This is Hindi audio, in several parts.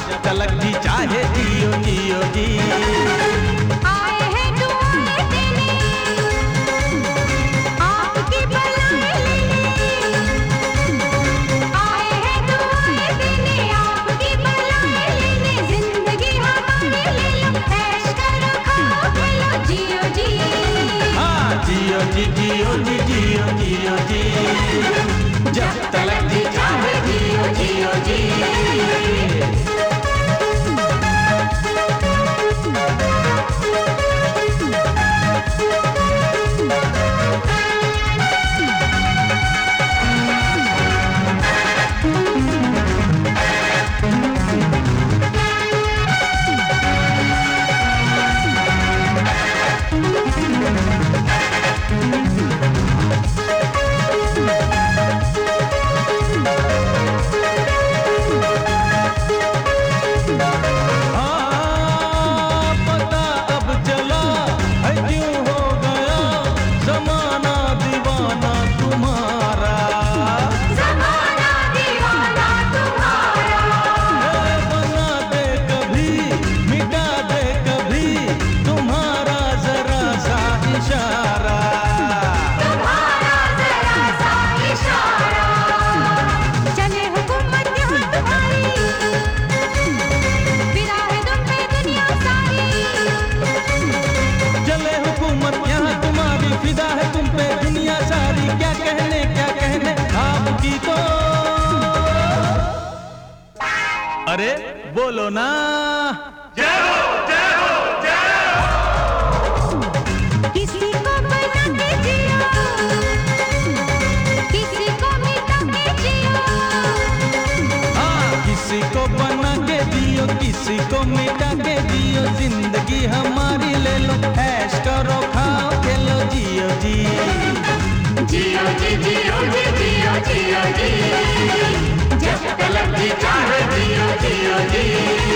जब तलक जी चाहे जियो जियो जी। आए हैं दुआएं देने, आपकी भलाई लेने। आए हैं दुआएं देने, आपकी भलाई लेने। जिंदगी हमारी ले लो, ऐश करो खाओ खेलो जियो जी। हाँ जियो जी जियो जी जियो जियो जी। जब तलक जी चाहे जियो जियो जी। फिदा है तुम पे दुनिया सारी, क्या कहने आपकी तो। अरे बोलो ना जय हो जय हो जय हो। किसी को बना के जियो, किसी को मिटा के जियो। हाँ किसी को बना के जियो, किसी को मिटा के जियो। जिंदगी हमारी ले लो, ऐश करो खाओ खेलो जियो जी। जियो जी जियो जी जियो जियो जी। जब तलक जी चाहे जियो जियो जी।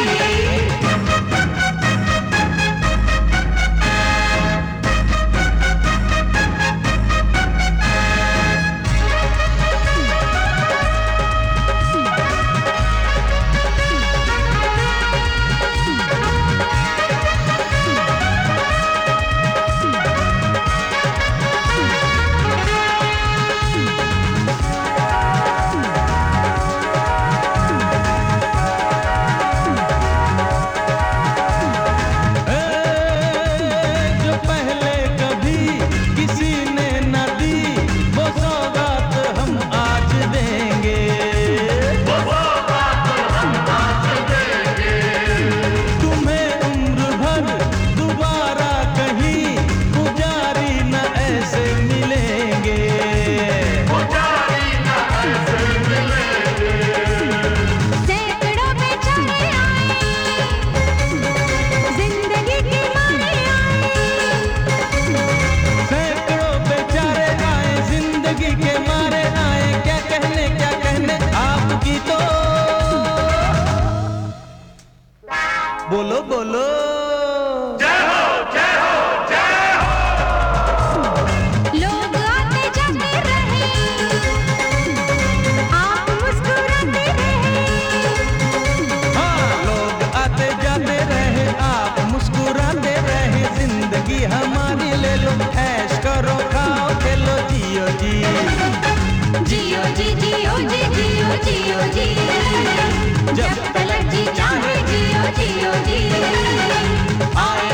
बोलो बोलो जय हो जय हो जय हो। लोग आते जाते रहे, आप मुस्कुराते रहे। हाँ लोग आते जाते रहे, आप मुस्कुराते रहे। जिंदगी हमारी ले लो, ऐश करो खाओ खेलो जियो जी। जियो जी जियो जी जियो जियो जी। जब तलक जी चाहे जियो जियो जी।